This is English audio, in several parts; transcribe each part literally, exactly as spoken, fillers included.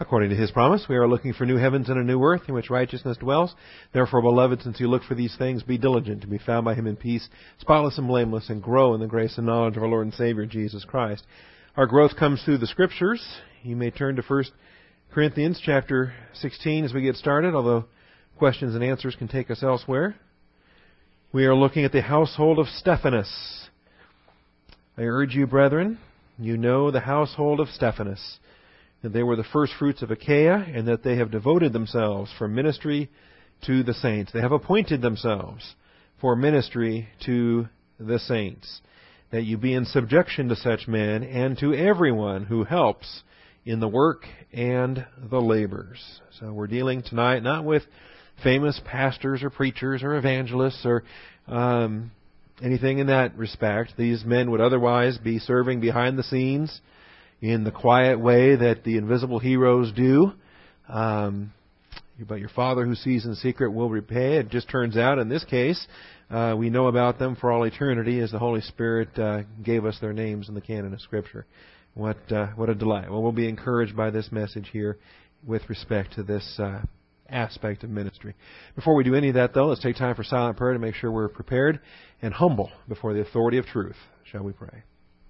According to His promise, we are looking for new heavens and a new earth in which righteousness dwells. Therefore, beloved, since you look for these things, be diligent to be found by Him in peace, spotless and blameless, and grow in the grace and knowledge of our Lord and Savior, Jesus Christ. Our growth comes through the Scriptures. You may turn to First Corinthians chapter sixteen as we get started, although questions and answers can take us elsewhere. We are looking at the household of Stephanas. I urge you, brethren, you know the household of Stephanas, that they were the first fruits of Achaia, and that they have devoted themselves for ministry to the saints. They have appointed themselves for ministry to the saints, that you be in subjection to such men and to everyone who helps in the work and the labors. So we're dealing tonight not with famous pastors or preachers or evangelists or um, anything in that respect. These men would otherwise be serving behind the scenes in the quiet way that the invisible heroes do. Um, but your Father who sees in secret will repay. It just turns out in this case, uh, we know about them for all eternity as the Holy Spirit uh, gave us their names in the canon of Scripture. What uh, what a delight. Well, we'll be encouraged by this message here with respect to this uh, aspect of ministry. Before we do any of that, though, let's take time for silent prayer to make sure we're prepared and humble before the authority of truth. Shall we pray?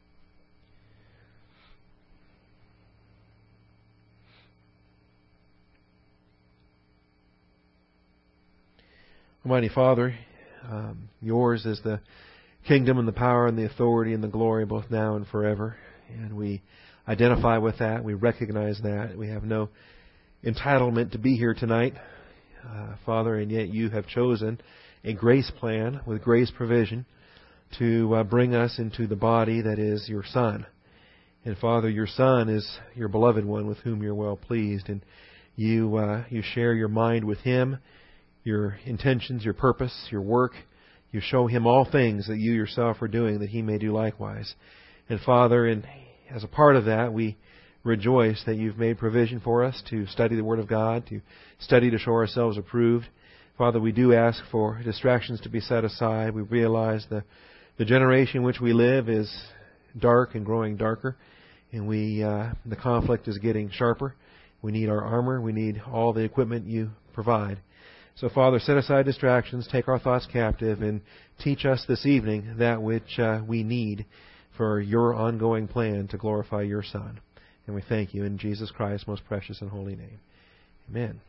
Almighty Father, um, yours is the kingdom and the power and the authority and the glory both now and forever. And we identify with that. We recognize that. We have no entitlement to be here tonight, uh, Father, and yet you have chosen a grace plan with grace provision to uh, bring us into the body that is your Son. And Father, your Son is your beloved one with whom you're well pleased. And you uh, you share your mind with Him, your intentions, your purpose, your work. You show Him all things that you yourself are doing that He may do likewise. And Father, and as a part of that, we rejoice that you've made provision for us to study the Word of God, to study to show ourselves approved. Father, we do ask for distractions to be set aside. We realize the, the generation in which we live is dark and growing darker, and we uh, the conflict is getting sharper. We need our armor. We need all the equipment you provide. So, Father, set aside distractions, take our thoughts captive, and teach us this evening that which uh, we need for your ongoing plan to glorify your Son. And we thank you in Jesus Christ's most precious and holy name. Amen.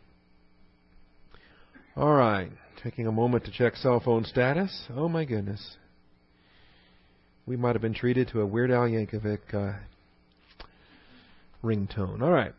All right. Taking a moment to check cell phone status. Oh, my goodness. We might have been treated to a Weird Al Yankovic uh, ringtone. All right.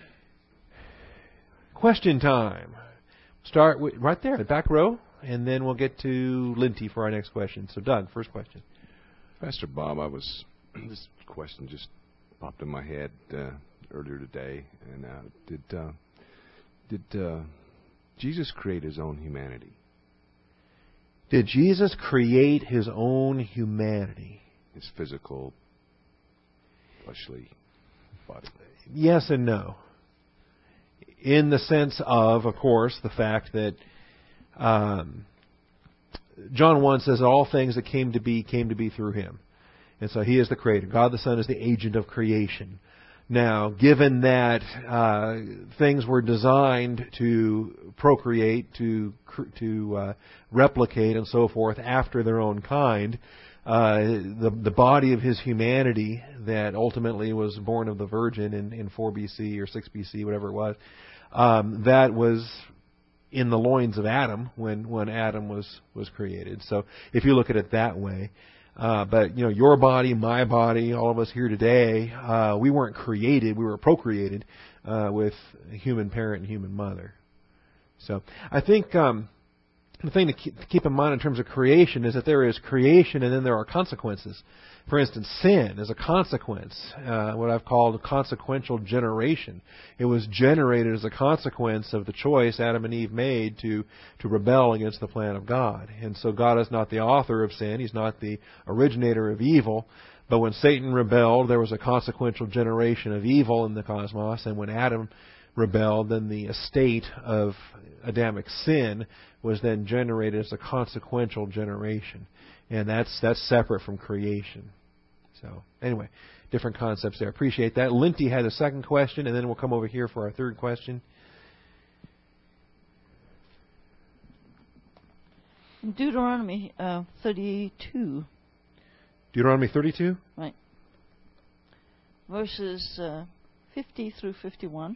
Question time. Start with, right there, the back row, and then we'll get to Linty for our next question. So, Doug, first question. Pastor Bob, I was this question just popped in my head uh, earlier today, and uh, did uh, did uh, Jesus create His own humanity? Did Jesus create His own humanity? His physical, fleshly body. Yes and no. In the sense of, of course, the fact that um, John one says that all things that came to be came to be through Him. And so He is the Creator. God the Son is the agent of creation. Now, given that uh, things were designed to procreate, to to uh, replicate, and so forth after their own kind, uh, the the body of His humanity that ultimately was born of the Virgin in, in four B C or six B C, whatever it was, um, that was in the loins of Adam when, when Adam was, was created. So if you look at it that way, uh, but you know, your body, my body, all of us here today, uh, we weren't created, we were procreated uh, with a human parent and human mother. So I think um, the thing to keep, to keep in mind in terms of creation is that there is creation and then there are consequences. For instance, sin is a consequence, uh, what I've called consequential generation. It was generated as a consequence of the choice Adam and Eve made to, to rebel against the plan of God. And so God is not the author of sin. He's not the originator of evil. But when Satan rebelled, there was a consequential generation of evil in the cosmos. And when Adam rebelled, then the estate of Adamic sin was then generated as a consequential generation. And that's that's separate from creation. So, anyway, different concepts there. Appreciate that. Linty had a second question, and then we'll come over here for our third question. Deuteronomy uh, thirty-two. Deuteronomy thirty-two? Right. Verses uh, fifty through fifty-one.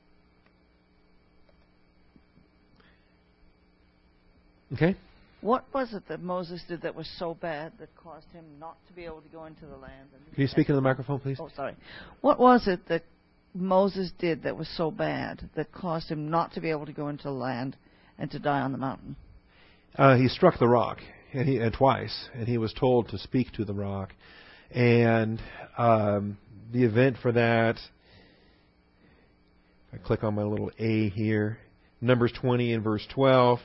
Okay. What was it that Moses did that was so bad that caused him not to be able to go into the land? Can you speak into the microphone, please? Oh, sorry. What was it that Moses did that was so bad that caused him not to be able to go into the land and to die on the mountain? Uh, he struck the rock, and, he, and twice, and he was told to speak to the rock. And um, the event for that, I click on my little A here, Numbers twenty and verse twelve.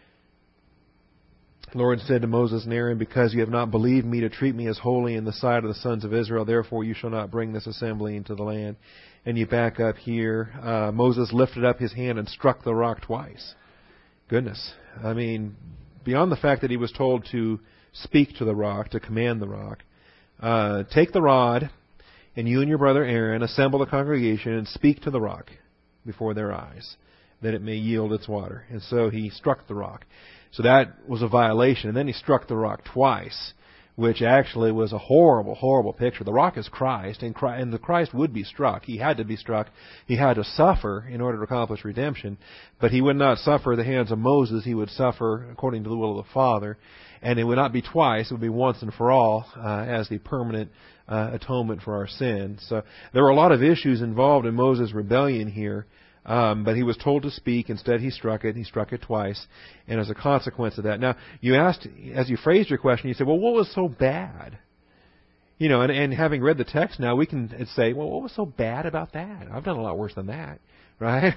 The Lord said to Moses and Aaron, because you have not believed me to treat me as holy in the sight of the sons of Israel, therefore you shall not bring this assembly into the land. And you back up here. Uh, Moses lifted up his hand and struck the rock twice. Goodness. I mean, beyond the fact that he was told to speak to the rock, to command the rock, uh, take the rod, and you and your brother Aaron assemble the congregation and speak to the rock before their eyes, that it may yield its water. And so he struck the rock. So that was a violation. And then he struck the rock twice, which actually was a horrible, horrible picture. The rock is Christ, and Christ, and the Christ would be struck. He had to be struck. He had to suffer in order to accomplish redemption. But he would not suffer at the hands of Moses. He would suffer according to the will of the Father. And it would not be twice. It would be once and for all uh, as the permanent uh, atonement for our sins. So there were a lot of issues involved in Moses' rebellion here. Um, but he was told to speak. Instead, he struck it. He struck it twice. And as a consequence of that. Now, you asked, as you phrased your question, you said, well, what was so bad? You know, and, and having read the text now, we can say, well, what was so bad about that? I've done a lot worse than that, right?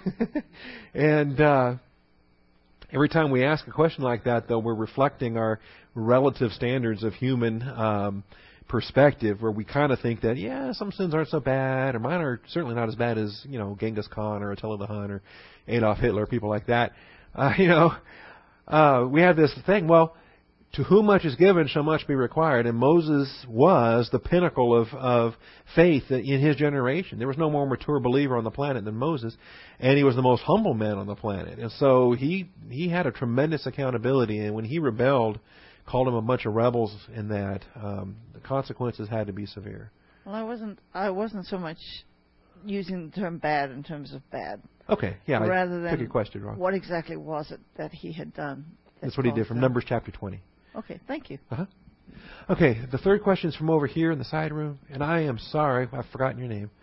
and uh, every time we ask a question like that, though, we're reflecting our relative standards of human um perspective, where we kind of think that, yeah, some sins aren't so bad, or mine are certainly not as bad as, you know, Genghis Khan or Attila the Hun or Adolf Hitler, people like that. Uh, you know, uh, we have this thing, well, to whom much is given shall much be required, and Moses was the pinnacle of, of faith in his generation. There was no more mature believer on the planet than Moses, and he was the most humble man on the planet. And so he he had a tremendous accountability, and when he rebelled, called him a bunch of rebels in that, um, the consequences had to be severe. Well, I wasn't I wasn't so much using the term bad in terms of bad. Okay, yeah, rather I than took your question wrong. What exactly was it that he had done? That That's what he did from that? Numbers chapter twenty. Okay, thank you. Uh-huh. Okay, the third question is from over here in the side room, and I am sorry, I've forgotten your name.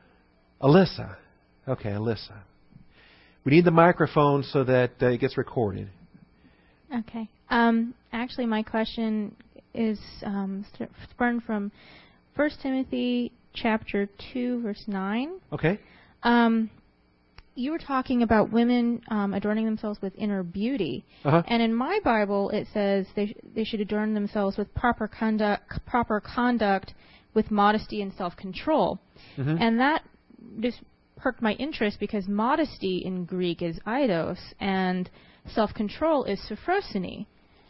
Alyssa. Okay, Alyssa. We need the microphone so that uh, it gets recorded. Okay. Um, actually, my question is um, sprung from First Timothy chapter two, verse nine. Okay. Um, you were talking about women um, adorning themselves with inner beauty, uh-huh. and in my Bible it says they sh- they should adorn themselves with proper conduct, proper conduct, with modesty and self-control, mm-hmm. and that just perked my interest because modesty in Greek is eidos and self-control is sophrosyne.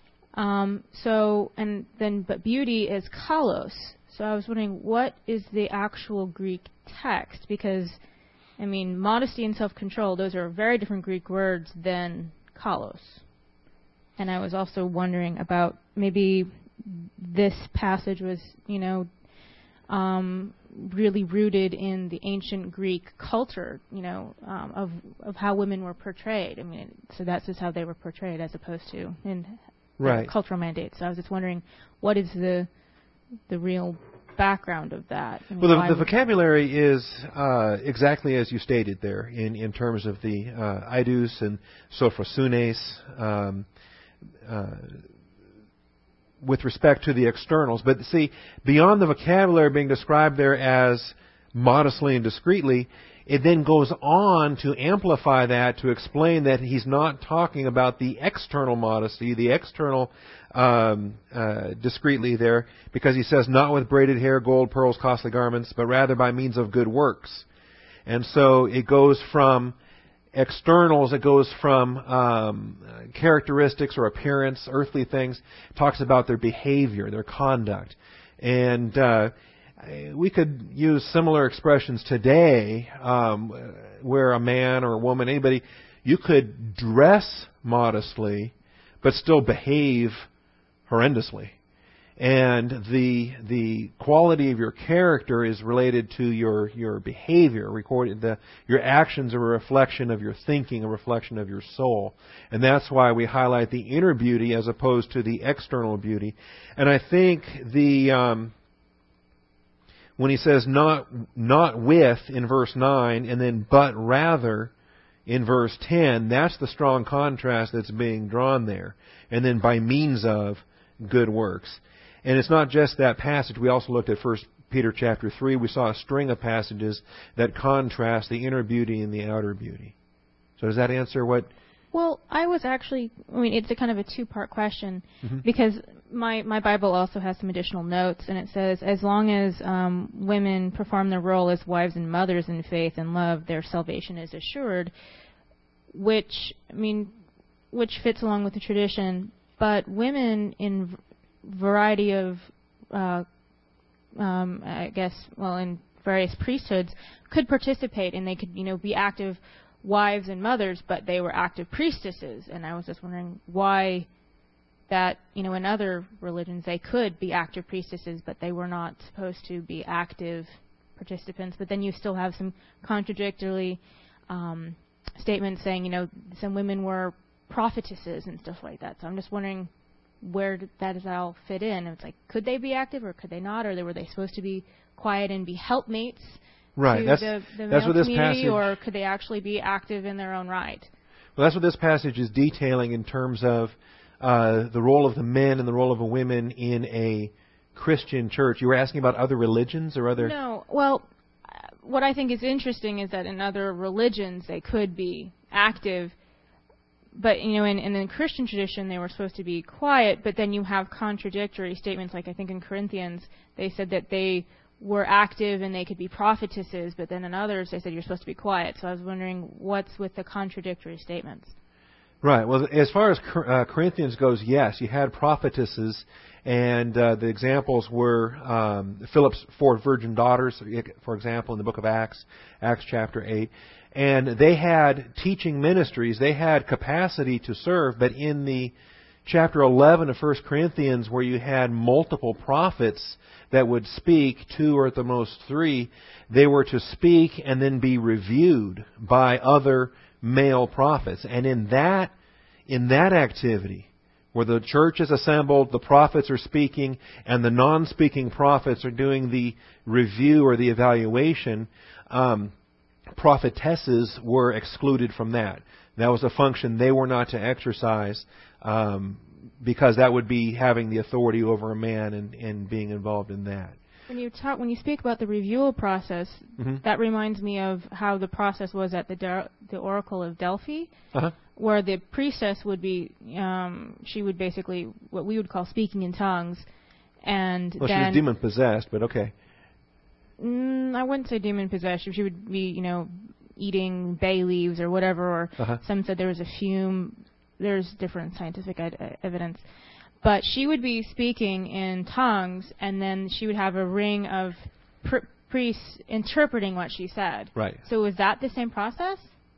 Um, so, and then, but beauty is kalos. So I was wondering, what is the actual Greek text? Because, I mean, modesty and self-control, those are very different Greek words than kalos. And I was also wondering about maybe this passage was, you know, um, really rooted in the ancient Greek culture, you know, um, of of how women were portrayed. I mean, so that's just how they were portrayed, as opposed to in right. cultural mandates. So I was just wondering, what is the the real background of that? I mean, well, the, the vocabulary is uh, exactly as you stated there, in, in terms of the uh, eidos and sophrosunes, um, uh, with respect to the externals. But see, beyond the vocabulary being described there as modestly and discreetly, it then goes on to amplify that, to explain that he's not talking about the external modesty, the external um, uh, discreetly there, because he says, not with braided hair, gold, pearls, costly garments, but rather by means of good works. And so it goes from externals, it goes from um, characteristics or appearance, earthly things, talks about their behavior, their conduct. And uh, we could use similar expressions today, um, where a man or a woman, anybody, you could dress modestly, but still behave horrendously. And the the quality of your character is related to your your behavior. Recorded the your actions are a reflection of your thinking, a reflection of your soul, and that's why we highlight the inner beauty as opposed to the external beauty. And I think the um, when he says not not with in verse nine, and then but rather in verse ten, that's the strong contrast that's being drawn there. And then by means of good works. And it's not just that passage. We also looked at First Peter chapter three. We saw a string of passages that contrast the inner beauty and the outer beauty. So does that answer what? Well, I was actually, I mean, it's a kind of a two-part question, Mm-hmm. because my, my Bible also has some additional notes, and it says, as long as um, women perform their role as wives and mothers in faith and love, their salvation is assured, which, I mean, which fits along with the tradition, but women in variety of, uh, um, I guess, well, in various priesthoods, could participate, and they could, you know, be active wives and mothers, but they were active priestesses. And I was just wondering why that, you know, in other religions they could be active priestesses, but they were not supposed to be active participants. But then you still have some contradictory um, statements saying, you know, some women were prophetesses and stuff like that. So I'm just wondering where did that does all fit in? It's like, could they be active or could they not? Or were they supposed to be quiet and be helpmates Right. to That's, the, the that's male what this community, passage. or could they actually be active in their own right? Well, that's what this passage is detailing in terms of uh, the role of the men and the role of the women in a Christian church. You were asking about other religions or other. No. Well, uh, what I think is interesting is that in other religions they could be active. But, you know, in, in the Christian tradition, they were supposed to be quiet, but then you have contradictory statements, like I think in Corinthians, they said that they were active and they could be prophetesses, but then in others, they said you're supposed to be quiet. So I was wondering what's with the contradictory statements. Right. Well, as far as uh, Corinthians goes, yes, you had prophetesses, and uh, the examples were um, Philip's four virgin daughters, for example, in the book of Acts, Acts chapter eight. And they had teaching ministries. They had capacity to serve. But in the chapter eleven of First Corinthians, where you had multiple prophets that would speak, two or at the most three, they were to speak and then be reviewed by other male prophets. And in that, in that activity, where the church is assembled, the prophets are speaking, and the non-speaking prophets are doing the review or the evaluation, um, prophetesses were excluded from that. That was a function they were not to exercise, um, because that would be having the authority over a man and, and being involved in that. When you talk, when you speak about the review process, Mm-hmm. that reminds me of how the process was at the Dar- the Oracle of Delphi, Uh-huh. where the priestess would be, um, she would basically what we would call speaking in tongues, and Well, then she was demon possessed, but okay. Mm, I wouldn't say demon possessed. She would be, you know, eating bay leaves or whatever. Or Uh-huh. some said there was a fume. There's different scientific ed- evidence. But she would be speaking in tongues, and then she would have a ring of pr- priests interpreting what she said. Right. So was that the same process?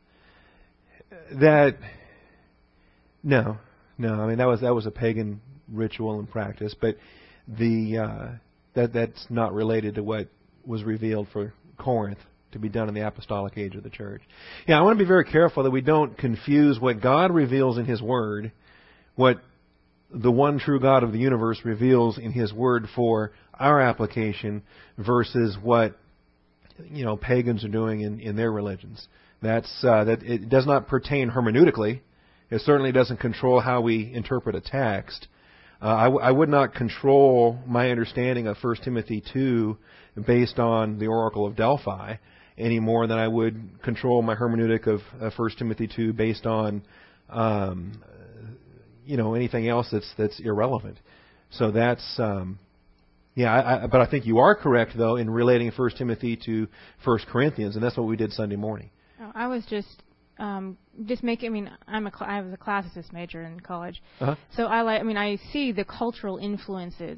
That no, no. I mean that was that was a pagan ritual and practice, but the uh, that that's not related to what was revealed for Corinth to be done in the apostolic age of the church. Yeah, I want to be very careful that we don't confuse what God reveals in His Word, what the one true God of the universe reveals in His Word for our application, versus what you know pagans are doing in, in their religions. That's uh, that it does not pertain hermeneutically. It certainly doesn't control how we interpret a text. Uh, I, w- I would not control my understanding of First Timothy two based on the Oracle of Delphi any more than I would control my hermeneutic of uh, First Timothy two based on um, you know anything else that's that's irrelevant. So that's um, yeah. I, I, but I think you are correct though in relating First Timothy to First Corinthians, and that's what we did Sunday morning. Oh, I was just um, just making. I mean, I'm a cl- I was a classicist major in college, Uh-huh. so I like. I mean, I see the cultural influences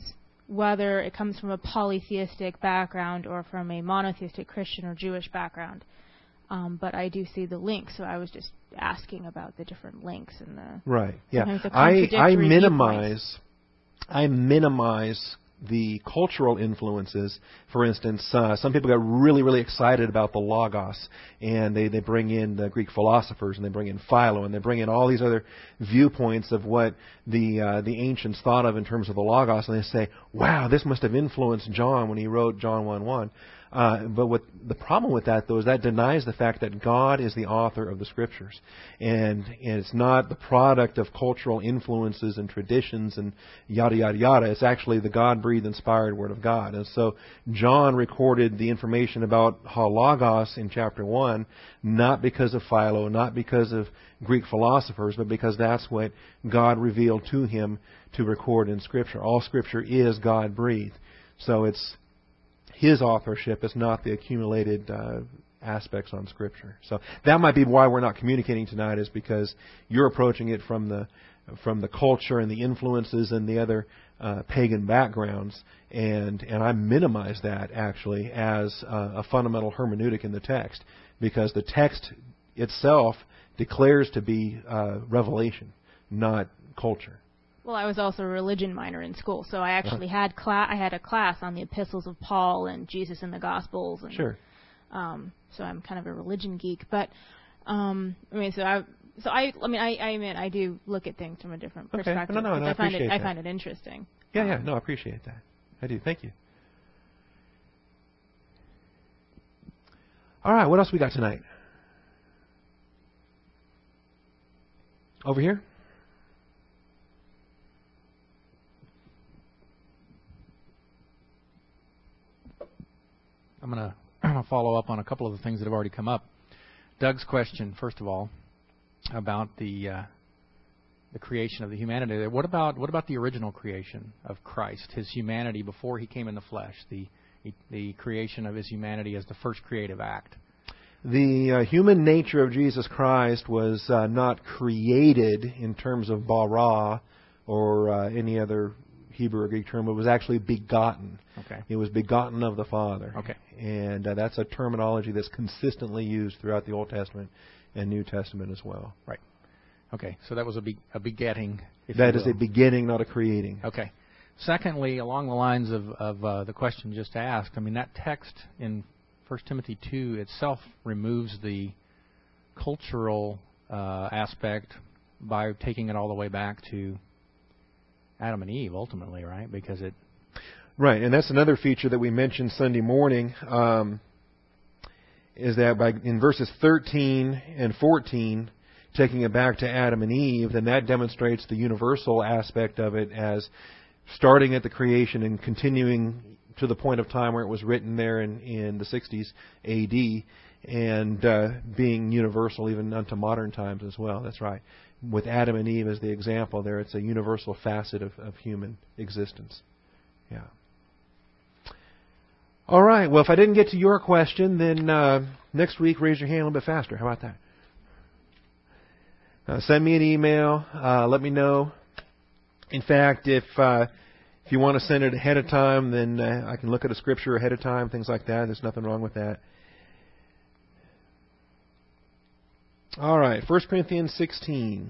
whether it comes from a polytheistic background or from a monotheistic Christian or Jewish background. Um, but I do see the links, so I was just asking about the different links and the right. Yeah, the I I minimize viewpoints. I minimize the cultural influences. For instance, uh, some people got really, really excited about the Logos, and they, they bring in the Greek philosophers, and they bring in Philo, and they bring in all these other viewpoints of what the uh, the ancients thought of in terms of the Logos, and they say, wow, this must have influenced John when he wrote John one one. Uh, but what the problem with that, though, is that denies the fact that God is the author of the Scriptures. And, and it's not the product of cultural influences and traditions and yada, yada, yada. It's actually the God-breathed, inspired Word of God. And so John recorded the information about Logos in chapter one, not because of Philo, not because of Greek philosophers, but because that's what God revealed to him to record in Scripture. All Scripture is God-breathed. So it's his authorship is not the accumulated uh, aspects on Scripture. So that might be why we're not communicating tonight, is because you're approaching it from the from the culture and the influences and the other uh, pagan backgrounds, and and I minimize that actually as a, a fundamental hermeneutic in the text, because the text itself declares to be uh, revelation, not culture. Well, I was also a religion minor in school, so I actually uh-huh. had cla- I had a class on the epistles of Paul and Jesus in the Gospels. And, sure. Um, so I'm kind of a religion geek, but um, I mean, so I, so I, I mean, I, I mean, I do look at things from a different okay. perspective. No, no, no, I, I find appreciate it, that. I find it interesting. Yeah, um, yeah, no, I appreciate that. I do. Thank you. All right, what else we got tonight? Over here. I'm going to follow up on a couple of the things that have already come up. Doug's question, first of all, about the uh, the creation of the humanity. What about what about the original creation of Christ, his humanity before he came in the flesh, the the creation of his humanity as the first creative act? The uh, human nature of Jesus Christ was uh, not created in terms of bara or uh, any other Hebrew or Greek term. It was actually begotten. Okay. It was begotten of the Father. Okay. And uh, that's a terminology that's consistently used throughout the Old Testament and New Testament as well. Right. Okay. So that was a, be- a begetting. If That you is will. a beginning, not a creating. Okay. Secondly, along the lines of, of uh, the question just asked, I mean, that text in First Timothy two itself removes the cultural uh, aspect by taking it all the way back to Adam and Eve, ultimately, right? Because it... Right, and that's another feature that we mentioned Sunday morning, um, is that by in verses thirteen and fourteen, taking it back to Adam and Eve, then that demonstrates the universal aspect of it as starting at the creation and continuing to the point of time where it was written there in, in the sixties A D, and uh, being universal even unto modern times as well. That's right. With Adam and Eve as the example there, it's a universal facet of, of human existence. Yeah. All right. Well, if I didn't get to your question, then uh, next week raise your hand a little bit faster. How about that? Uh, send me an email. Uh, let me know. In fact, if uh, if you want to send it ahead of time, then uh, I can look at a scripture ahead of time, things like that. There's nothing wrong with that. All right, First Corinthians sixteen.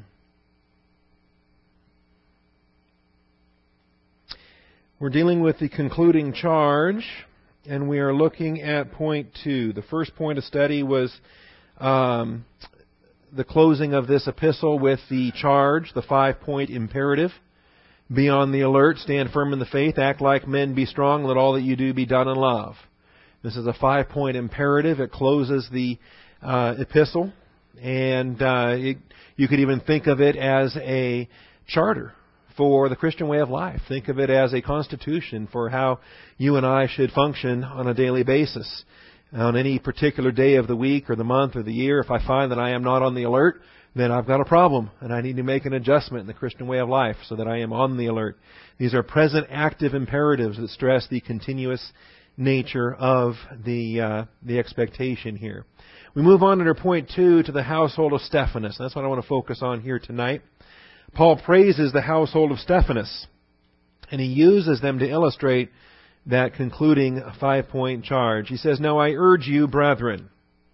We're dealing with the concluding charge, and we are looking at point two. The first point of study was um, the closing of this epistle with the charge, the five-point imperative. Be on the alert, stand firm in the faith, act like men, be strong, let all that you do be done in love. This is a five-point imperative. It closes the uh, epistle. And uh, it, you could even think of it as a charter for the Christian way of life. Think of it as a constitution for how you and I should function on a daily basis. On any particular day of the week or the month or the year, if I find that I am not on the alert, then I've got a problem, and I need to make an adjustment in the Christian way of life so that I am on the alert. These are present active imperatives that stress the continuous nature of the uh, the expectation here. We move on under point two to the household of Stephanas. That's what I want to focus on here tonight. Paul praises the household of Stephanas. And he uses them to illustrate that concluding five-point charge. He says, "Now I urge you, brethren."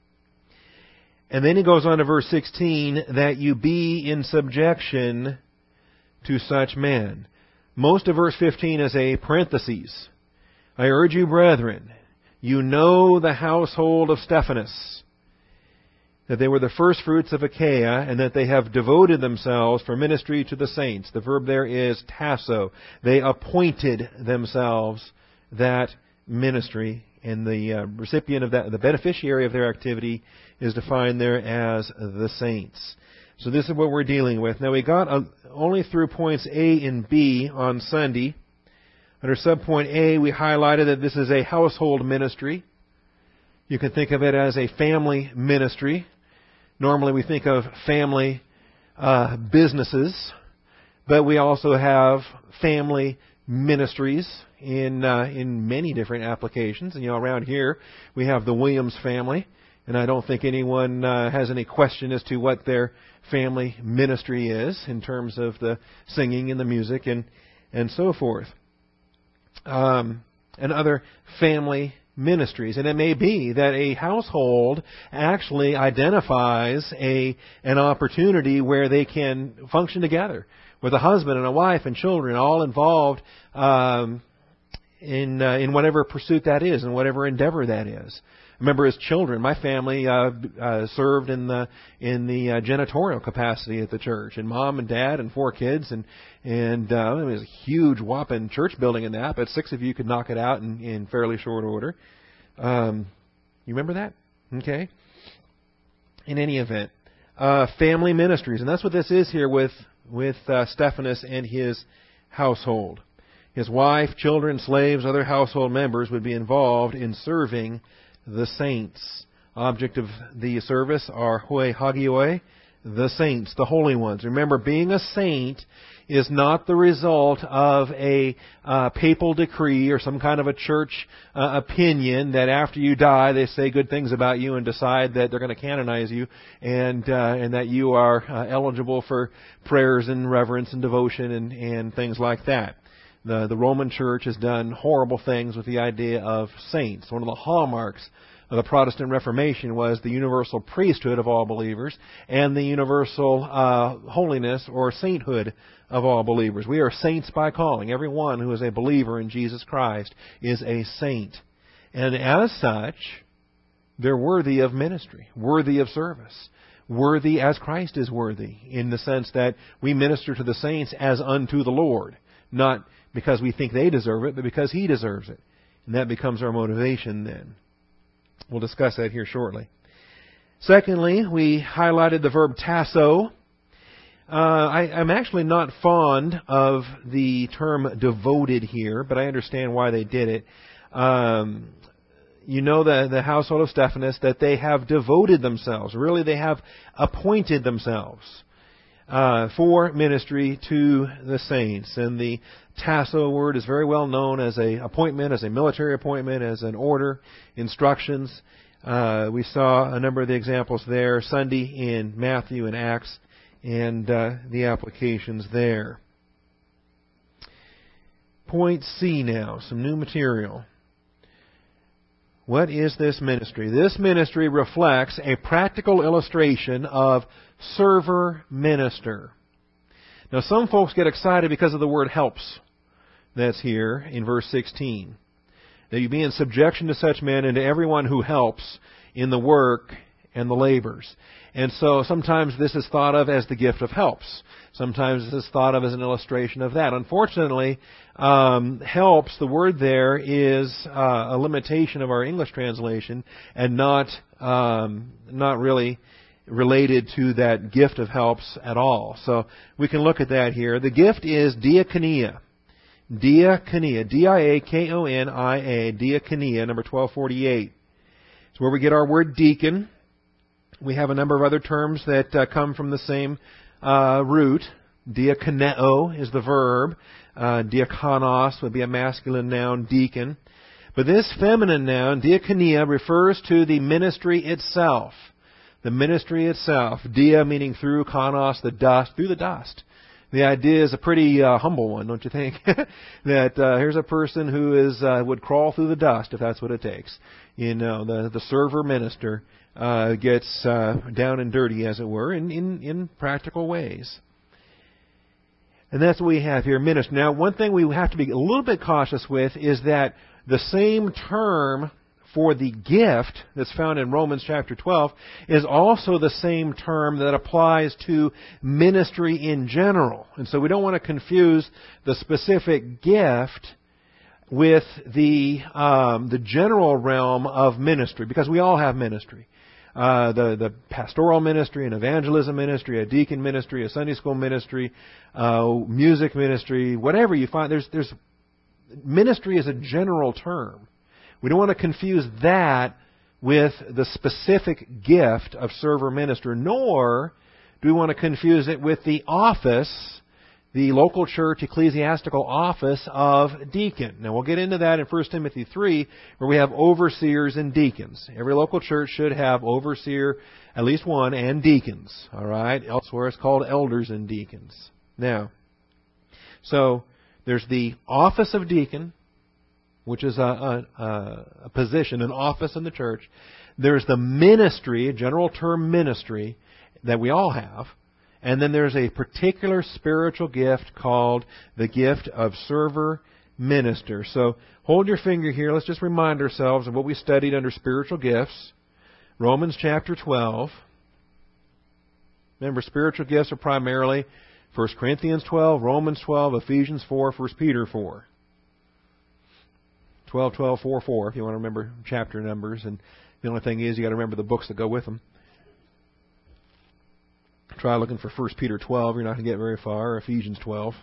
And then he goes on to verse sixteen, "that you be in subjection to such men." Most of verse fifteen is a parenthesis. "I urge you, brethren, you know the household of Stephanas, that they were the first fruits of Achaia, and that they have devoted themselves for ministry to the saints." The verb there is tasso. They appointed themselves that ministry, and the uh, recipient of that, the beneficiary of their activity, is defined there as the saints. So this is what we're dealing with. Now we got uh, only through points A and B on Sunday. Under subpoint A, we highlighted that this is a household ministry. You can think of it as a family ministry. Normally we think of family uh, businesses, but we also have family ministries in uh, in many different applications. And you know, around here we have the Williams family, and I don't think anyone uh, has any question as to what their family ministry is in terms of the singing and the music and and so forth, um, and other family ministries. And it may be that a household actually identifies a an opportunity where they can function together, with a husband and a wife and children all involved um, in uh, in whatever pursuit that is, and whatever endeavor that is. I remember as children, my family uh, uh, served in the in the uh, janitorial capacity at the church, and mom and dad and four kids, and and uh, it was a huge whopping church building in that, but six of you could knock it out in, in fairly short order. Um, you remember that? Okay. In any event, uh, family ministries, and that's what this is here with with uh, Stephanas and his household. His wife, children, slaves, other household members would be involved in serving the saints. Object of the service are hoi hagioi, the saints, the holy ones. Remember, being a saint is not the result of a uh, papal decree or some kind of a church uh, opinion that after you die they say good things about you and decide that they're going to canonize you and uh, and that you are uh, eligible for prayers and reverence and devotion and, and things like that. The, the Roman Church has done horrible things with the idea of saints. One of the hallmarks of the Protestant Reformation was the universal priesthood of all believers and the universal uh, holiness or sainthood of all believers. We are saints by calling. Everyone who is a believer in Jesus Christ is a saint. And as such, they're worthy of ministry, worthy of service, worthy as Christ is worthy, in the sense that we minister to the saints as unto the Lord, not because we think they deserve it, but because He deserves it. And that becomes our motivation then. We'll discuss that here shortly. Secondly, we highlighted the verb tasso. Uh, I, I'm actually not fond of the term devoted here, but I understand why they did it. Um, you know the, the household of Stephanas, that they have devoted themselves. Really, they have appointed themselves uh, for ministry to the saints. And the tasso word is very well known as a appointment, as a military appointment, as an order, instructions. Uh, we saw a number of the examples there Sunday in Matthew and Acts, and uh, the applications there. Point C now, some new material. What is this ministry? This ministry reflects a practical illustration of server-minister. Now, some folks get excited because of the word helps that's here in verse sixteen. That you be in subjection to such men and to everyone who helps in the work and the labors. And so sometimes this is thought of as the gift of helps. Sometimes this is thought of as an illustration of that. Unfortunately, um, helps, the word there is uh, a limitation of our English translation and not um, not really related to that gift of helps at all. So we can look at that here. The gift is diakonia. Diakonia. D I A K O N I A. Diakonia, number twelve forty-eight. It's where we get our word deacon. We have a number of other terms that uh, come from the same uh, root. Diakoneo is the verb. Uh, diakonos would be a masculine noun, deacon. But this feminine noun, diakonia, refers to the ministry itself. The ministry itself. Dia meaning through, konos, the dust, through the dust. The idea is a pretty uh, humble one, don't you think? that uh, here's a person who is uh, would crawl through the dust if that's what it takes. You know, the the server minister uh, gets uh, down and dirty, as it were, in, in, in practical ways. And that's what we have here, minister. Now, one thing we have to be a little bit cautious with is that the same term for the gift that's found in Romans chapter twelve is also the same term that applies to ministry in general. And so we don't want to confuse the specific gift with the um, the general realm of ministry, because we all have ministry. Uh, the the pastoral ministry, an evangelism ministry, a deacon ministry, a Sunday school ministry, uh, music ministry, whatever you find. There's there's ministry is a general term. We don't want to confuse that with the specific gift of server minister, nor do we want to confuse it with the office, the local church ecclesiastical office of deacon. Now, we'll get into that in First Timothy three, where we have overseers and deacons. Every local church should have overseer, at least one, and deacons. All right? Elsewhere, it's called elders and deacons. Now, so there's the office of deacon, which is a, a, a position, an office in the church. There's the ministry, a general term ministry, that we all have. And then there's a particular spiritual gift called the gift of server minister. So hold your finger here. Let's just remind ourselves of what we studied under spiritual gifts. Romans chapter twelve. Remember, spiritual gifts are primarily First Corinthians twelve, Romans twelve, Ephesians four, First Peter four. twelve, twelve, four, four, if you want to remember chapter numbers. And the only thing is, you got to remember the books that go with them. Try looking for First Peter twelve. You're not going to get very far. Or Ephesians twelve.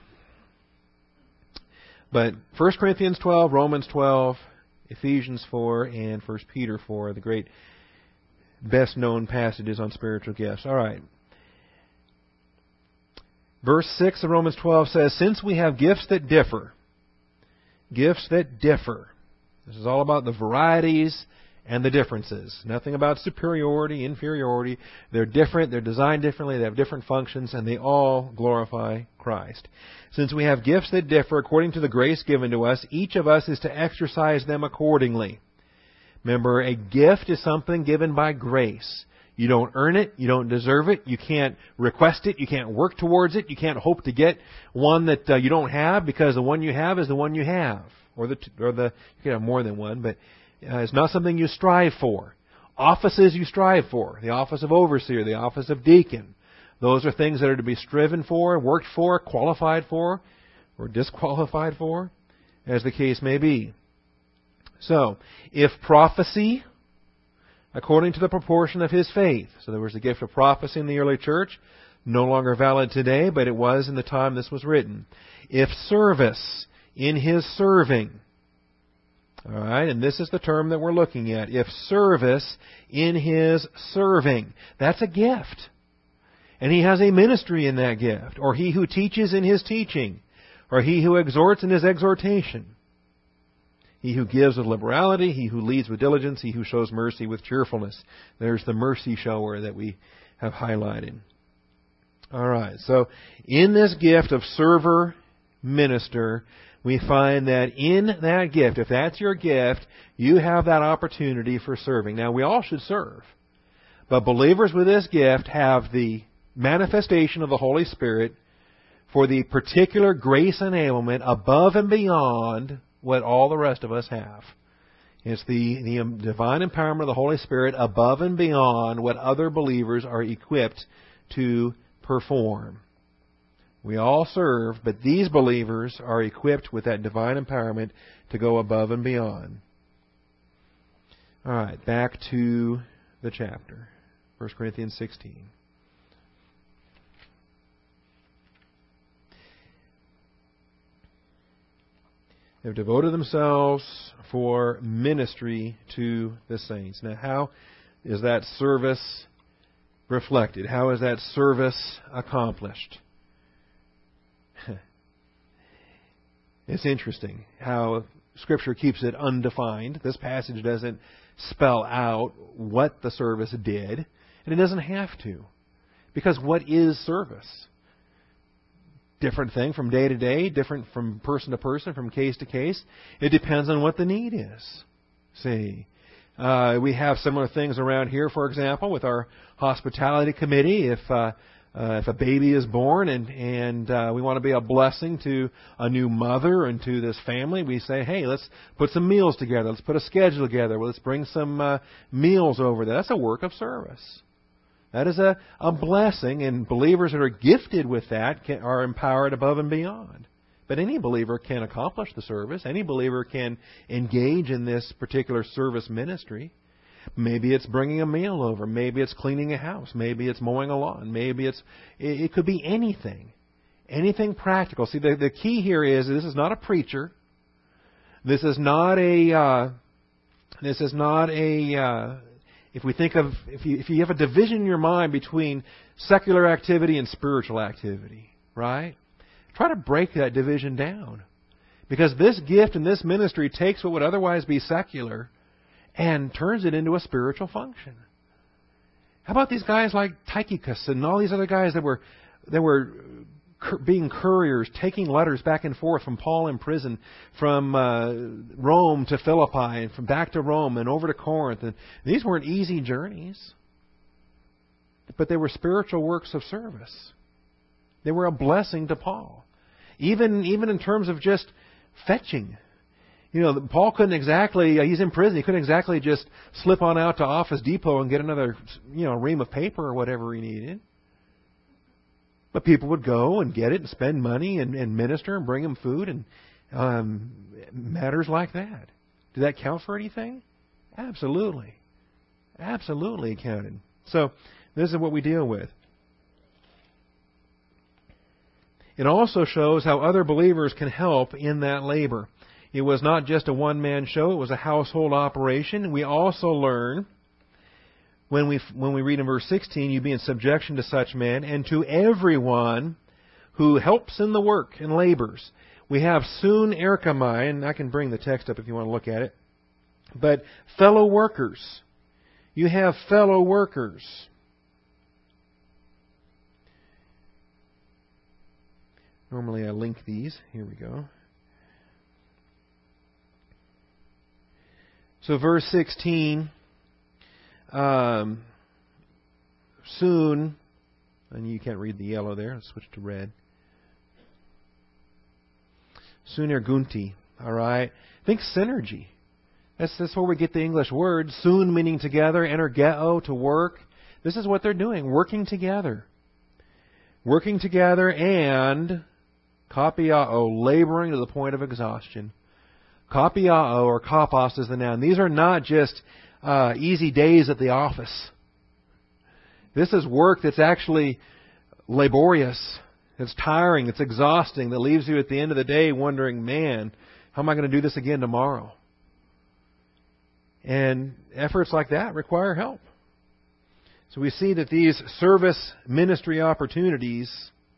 But First Corinthians twelve, Romans twelve, Ephesians four, and First Peter four are the great, best-known passages on spiritual gifts. All right. Verse six of Romans twelve says, since we have gifts that differ, gifts that differ. This is all about the varieties and the differences. Nothing about superiority, inferiority. They're different, they're designed differently, they have different functions, and they all glorify Christ. Since we have gifts that differ according to the grace given to us, each of us is to exercise them accordingly. Remember, a gift is something given by grace. You don't earn it, you don't deserve it, you can't request it, you can't work towards it, you can't hope to get one that uh, you don't have, because the one you have is the one you have. Or the, or the you can have more than one, but Uh, it's not something you strive for. Offices you strive for. The office of overseer, the office of deacon. Those are things that are to be striven for, worked for, qualified for, or disqualified for, as the case may be. So, if prophecy, according to the proportion of his faith. So there was the gift of prophecy in the early church, no longer valid today, but it was in the time this was written. If service, in his serving. All right, and this is the term that we're looking at. If service in his serving. That's a gift. And he has a ministry in that gift. Or he who teaches in his teaching. Or he who exhorts in his exhortation. He who gives with liberality. He who leads with diligence. He who shows mercy with cheerfulness. There's the mercy shower that we have highlighted. All right, so in this gift of server minister, we find that in that gift, if that's your gift, you have that opportunity for serving. Now, we all should serve. But believers with this gift have the manifestation of the Holy Spirit for the particular grace enablement above and beyond what all the rest of us have. It's the, the divine empowerment of the Holy Spirit above and beyond what other believers are equipped to perform. We all serve, but these believers are equipped with that divine empowerment to go above and beyond. All right, back to the chapter. First Corinthians sixteen. They've devoted themselves for ministry to the saints. Now, how is that service reflected? How is that service accomplished? It's interesting how Scripture keeps it undefined. This passage doesn't spell out what the service did, and it doesn't have to. Because what is service? different thing from day to day, different from person to person, from case to case. It depends on what the need is. See, uh, we have similar things around here, for example, with our hospitality committee. If uh, uh, if a baby is born and and uh, we want to be a blessing to a new mother and to this family, we say, hey, let's put some meals together. Let's put a schedule together. Let's bring some uh, meals over there. That's a work of service. That is a, a blessing, and believers that are gifted with that can, are empowered above and beyond. But any believer can accomplish the service. Any believer can engage in this particular service ministry. Maybe it's bringing a meal over. Maybe it's cleaning a house. Maybe it's mowing a lawn. Maybe it's it, it could be anything. Anything practical. See, the, the key here is this is not a preacher. This is not a... Uh, this is not a... Uh, If we think of, if you, if you have a division in your mind between secular activity and spiritual activity, right? Try to break that division down. Because this gift and this ministry takes what would otherwise be secular and turns it into a spiritual function. How about these guys like Tychicus and all these other guys that were, that were being couriers, taking letters back and forth from Paul in prison, from uh, Rome to Philippi, and from back to Rome and over to Corinth. And these weren't easy journeys, but they were spiritual works of service. They were a blessing to Paul, even even in terms of just fetching. You know, Paul couldn't exactly, uh, he's in prison, he couldn't exactly just slip on out to Office Depot and get another, you know, ream of paper or whatever he needed. But people would go and get it and spend money and, and minister and bring them food and um, matters like that. Did that count for anything? Absolutely. Absolutely it counted. So this is what we deal with. It also shows how other believers can help in that labor. It was not just a one-man show. It was a household operation. We also learn When we when we read in verse sixteen, you be in subjection to such men and to everyone who helps in the work and labors. We have soon erchomai, and I can bring the text up if you want to look at it. But fellow workers. You have fellow workers. Normally I link these. Here we go. So verse sixteen... Um, soon, and you can't read the yellow there, let's switch to red. Soon ergunti, all right? Think synergy. That's, that's where we get the English word. Soon meaning together, energeo, to work. This is what they're doing, working together. Working together and kopiao, laboring to the point of exhaustion. Kopiao, or kopos is the noun. These are not just Uh, easy days at the office. This is work that's actually laborious. It's tiring. It's exhausting. That leaves you at the end of the day wondering, man, how am I going to do this again tomorrow? And efforts like that require help. So we see that these service ministry opportunities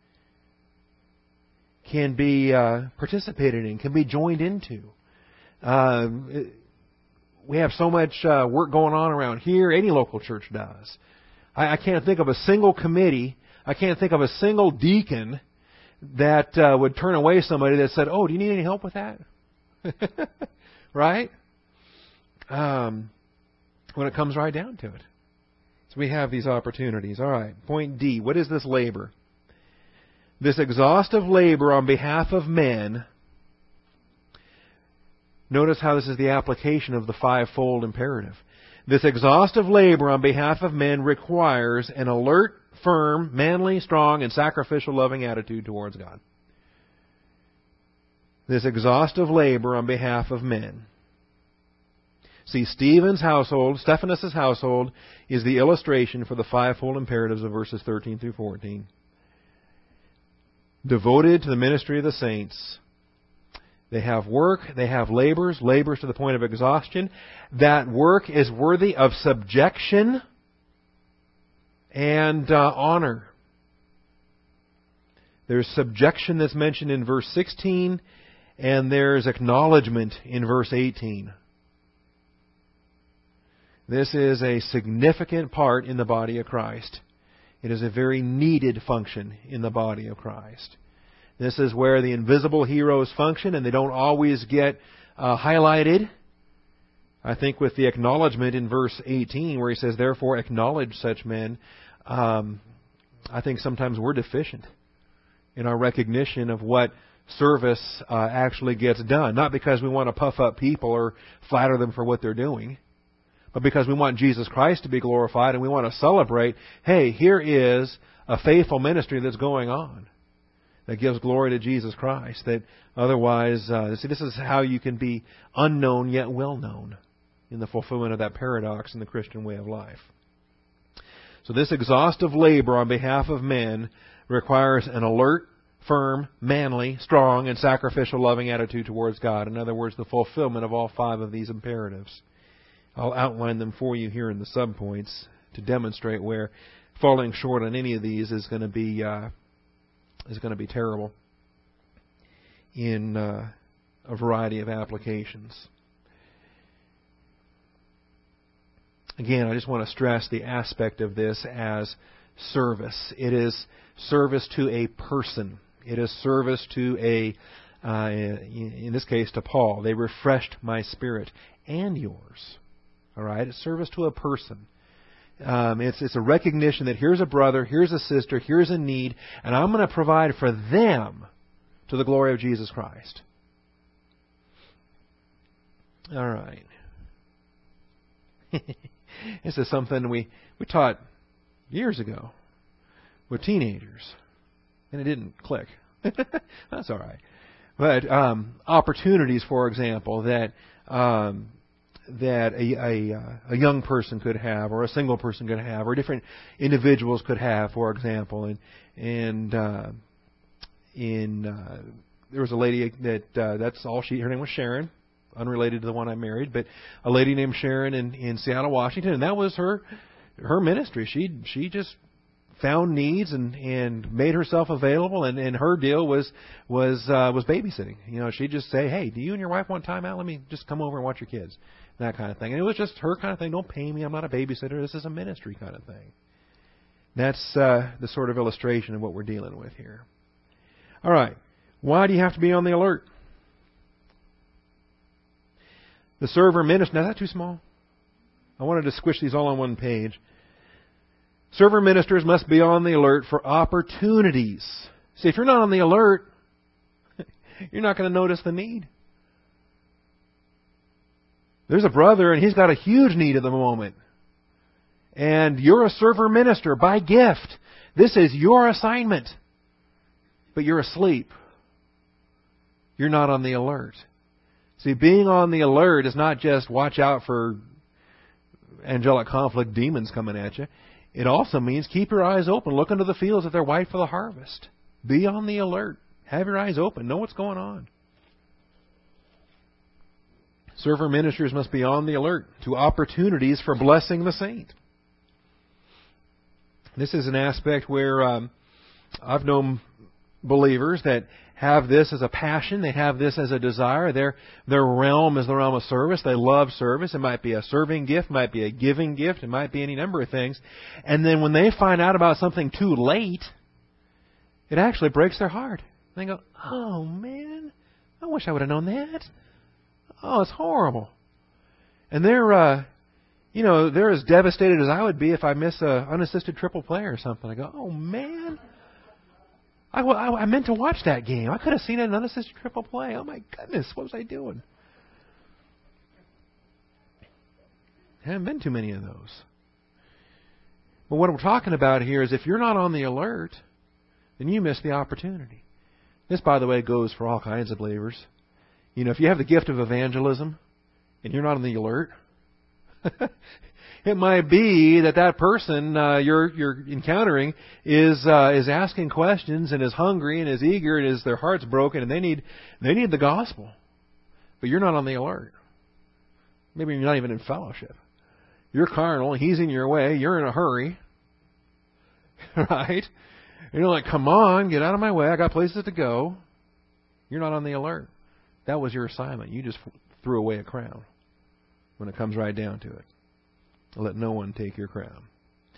can be uh, participated in, can be joined into. Uh, it, We have so much uh, work going on around here. Any local church does. I, I can't think of a single committee. I can't think of a single deacon that uh, would turn away somebody that said, "Oh, do you need any help with that?" Right? Um, when it comes right down to it. So we have these opportunities. All right. Point D. What is this labor? This exhaustive labor on behalf of men. Notice how this is the application of the fivefold imperative. This exhaustive labor on behalf of men requires an alert, firm, manly, strong, and sacrificial loving attitude towards God. This exhaustive labor on behalf of men. See, Stephen's household, Stephanus' household, is the illustration for the fivefold imperatives of verses thirteen through fourteen. Devoted to the ministry of the saints. They have work, they have labors, labors to the point of exhaustion. That work is worthy of subjection and uh, honor. There's subjection that's mentioned in verse sixteen, and there's acknowledgement in verse eighteen. This is a significant part in the body of Christ. It is a very needed function in the body of Christ. This is where the invisible heroes function, and they don't always get uh, highlighted. I think with the acknowledgement in verse eighteen, where he says, "Therefore acknowledge such men," um, I think sometimes we're deficient in our recognition of what service uh, actually gets done. Not because we want to puff up people or flatter them for what they're doing, but because we want Jesus Christ to be glorified, and we want to celebrate, hey, here is a faithful ministry that's going on that gives glory to Jesus Christ. That otherwise, uh, see, this is how you can be unknown yet well known in the fulfillment of that paradox in the Christian way of life. So this exhaustive labor on behalf of men requires an alert, firm, manly, strong, and sacrificial loving attitude towards God. In other words, the fulfillment of all five of these imperatives. I'll outline them for you here in the subpoints to demonstrate where falling short on any of these is going to be uh, is going to be terrible in uh, a variety of applications. Again, I just want to stress the aspect of this as service. It is service to a person. It is service to a, uh, in this case, to Paul. They refreshed my spirit and yours. All right? It's service to a person. Um, it's, it's a recognition that here's a brother, here's a sister, here's a need, and I'm going to provide for them to the glory of Jesus Christ. All right. This is something we, we taught years ago with teenagers, and it didn't click. That's all right. But um, opportunities, for example, that um, that a, a, a young person could have, or a single person could have, or different individuals could have, for example, and and uh, in uh, there was a lady that uh, that's all she. Her name was Sharon. Unrelated to the one I married, but a lady named Sharon in, in Seattle, Washington, and that was her her ministry. She she just found needs and, and made herself available, and, and her deal was was uh, was babysitting. You know, she'd just say, "Hey, do you and your wife want time out? Let me just come over and watch your kids," that kind of thing. And it was just her kind of thing. Don't pay me. I'm not a babysitter. This is a ministry kind of thing. That's uh, the sort of illustration of what we're dealing with here. All right, why do you have to be on the alert? The server minister, now is that too small? I wanted to squish these all on one page. Server ministers must be on the alert for opportunities. See, if you're not on the alert, you're not going to notice the need. There's a brother and he's got a huge need at the moment. And you're a server minister by gift. This is your assignment. But you're asleep. You're not on the alert. See, being on the alert is not just watch out for angelic conflict demons coming at you. It also means keep your eyes open. Look into the fields if they're white for the harvest. Be on the alert. Have your eyes open. Know what's going on. Server ministers must be on the alert to opportunities for blessing the saint. This is an aspect where um, I've known believers that have this as a passion. They have this as a desire. Their their realm is the realm of service. They love service. It might be a serving gift. It might be a giving gift. It might be any number of things. And then when they find out about something too late, it actually breaks their heart. They go, "Oh, man, I wish I would have known that. Oh, it's horrible." And they're, uh, you know, they're as devastated as I would be if I miss a unassisted triple play or something. I go, "Oh, man. I, I, I meant to watch that game. I could have seen an unassisted triple play. Oh, my goodness. What was I doing?" Haven't been too many of those. But what we're talking about here is if you're not on the alert, then you miss the opportunity. This, by the way, goes for all kinds of believers. You know, if you have the gift of evangelism and you're not on the alert, it might be that that person uh, you're you're encountering is uh, is asking questions and is hungry and is eager and is their heart's broken and they need they need the gospel, but you're not on the alert. Maybe you're not even in fellowship. You're carnal. He's in your way. You're in a hurry, right? You're like, "Come on, get out of my way. I got places to go." You're not on the alert. That was your assignment. You just threw away a crown when it comes right down to it. Let no one take your crown.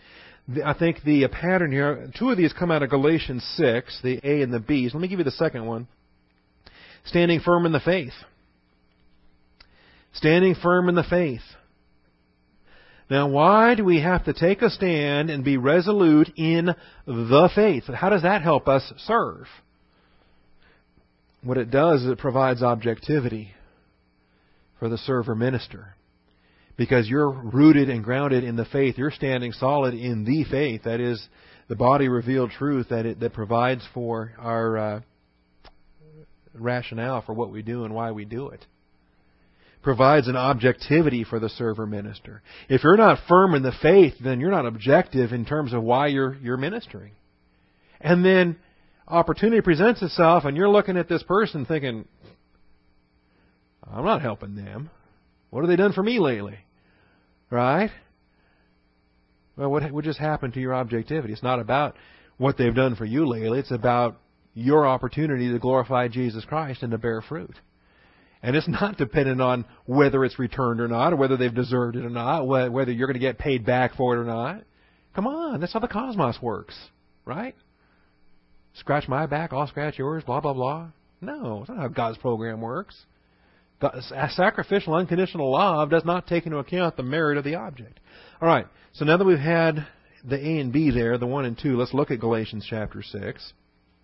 the, I think the uh, pattern here, two of these come out of Galatians six, the A and the B. So let me give you the second one. Standing firm in the faith. Standing firm in the faith. Now, why do we have to take a stand and be resolute in the faith? How does that help us serve? What it does is it provides objectivity for the server minister. Because you're rooted and grounded in the faith. You're standing solid in the faith. That is the body-revealed truth that it, that provides for our uh, rationale for what we do and why we do it. Provides an objectivity for the server minister. If you're not firm in the faith, then you're not objective in terms of why you're you're ministering. And then opportunity presents itself, and you're looking at this person thinking, I'm not helping them. What have they done for me lately? Right? Well, what what just happened to your objectivity? It's not about what they've done for you lately. It's about your opportunity to glorify Jesus Christ and to bear fruit. And it's not dependent on whether it's returned or not, or whether they've deserved it or not, whether you're going to get paid back for it or not. Come on, that's how the cosmos works, right? Scratch my back, I'll scratch yours, blah, blah, blah. No, it's not how God's program works. God's sacrificial, unconditional love does not take into account the merit of the object. All right, so now that we've had the A and B there, the one and two, let's look at Galatians chapter six.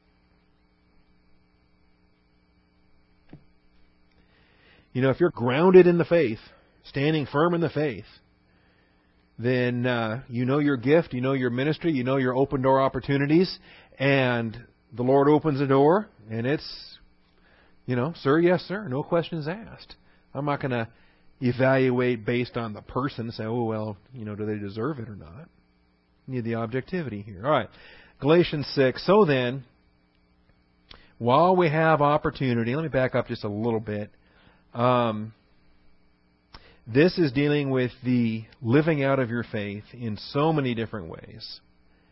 You know, if you're grounded in the faith, standing firm in the faith, then uh, you know your gift, you know your ministry, you know your open door opportunities, and the Lord opens a door, and it's, you know, sir, yes, sir, no questions asked. I'm not going to evaluate based on the person and say, oh, well, you know, do they deserve it or not? You need the objectivity here. All right, Galatians six. So then, while we have opportunity, let me back up just a little bit. Um, this is dealing with the living out of your faith in so many different ways.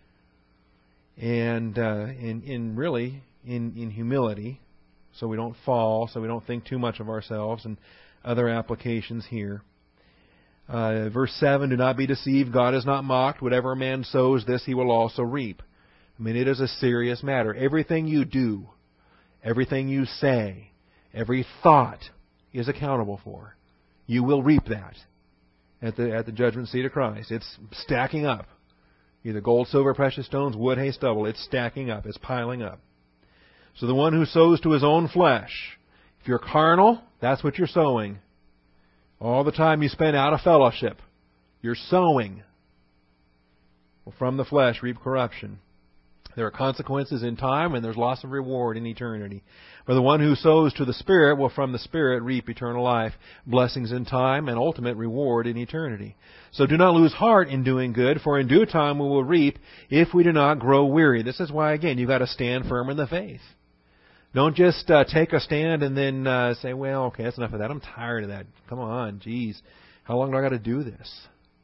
And uh, in, in really, in, in humility, so we don't fall, so we don't think too much of ourselves, and other applications here. Uh, verse seven, do not be deceived, God is not mocked. Whatever a man sows, this he will also reap. I mean, it is a serious matter. Everything you do, everything you say, every thought is accountable for. You will reap that at the at the judgment seat of Christ. It's stacking up. Either gold, silver, precious stones, wood, hay, stubble. It's stacking up. It's piling up. So the one who sows to his own flesh, if you're carnal, that's what you're sowing. All the time you spend out of fellowship, you're sowing. Well, from the flesh reap corruption. There are consequences in time, and there's loss of reward in eternity. For the one who sows to the Spirit will from the Spirit reap eternal life, blessings in time, and ultimate reward in eternity. So do not lose heart in doing good, for in due time we will reap if we do not grow weary. This is why, again, you've got to stand firm in the faith. Don't just uh, take a stand and then uh, say, well, okay, that's enough of that. I'm tired of that. Come on, geez. How long do I got to do this?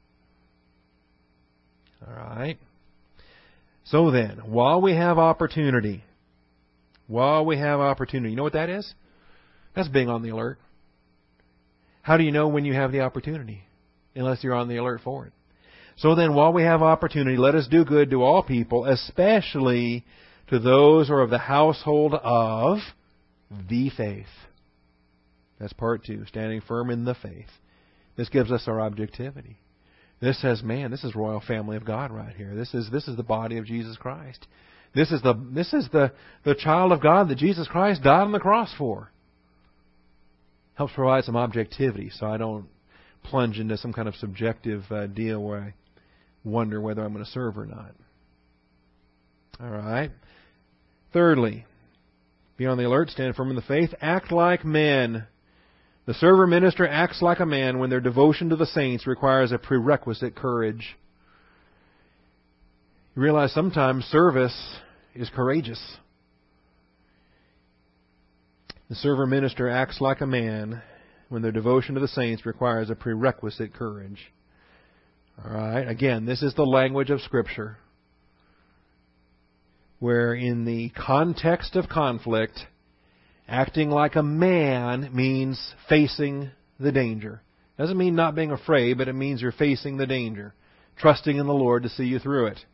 All right. So then, while we have opportunity, while we have opportunity, you know what that is? That's being on the alert. How do you know when you have the opportunity? Unless you're on the alert for it. So then, while we have opportunity, let us do good to all people, especially to those who are of the household of the faith. That's part two, standing firm in the faith. This gives us our objectivity. This says, man, this is royal family of God right here. This is this is the body of Jesus Christ. This is the this is the, the child of God that Jesus Christ died on the cross for. Helps provide some objectivity so I don't plunge into some kind of subjective uh, deal where I wonder whether I'm going to serve or not. All right. Thirdly, be on the alert, stand firm in the faith, act like men. The server minister acts like a man when their devotion to the saints requires a prerequisite courage. You realize sometimes service is courageous. The server minister acts like a man when their devotion to the saints requires a prerequisite courage. All right. Again, this is the language of Scripture, where in the context of conflict, acting like a man means facing the danger. Doesn't mean not being afraid, but it means you're facing the danger. trusting in the Lord to see you through it.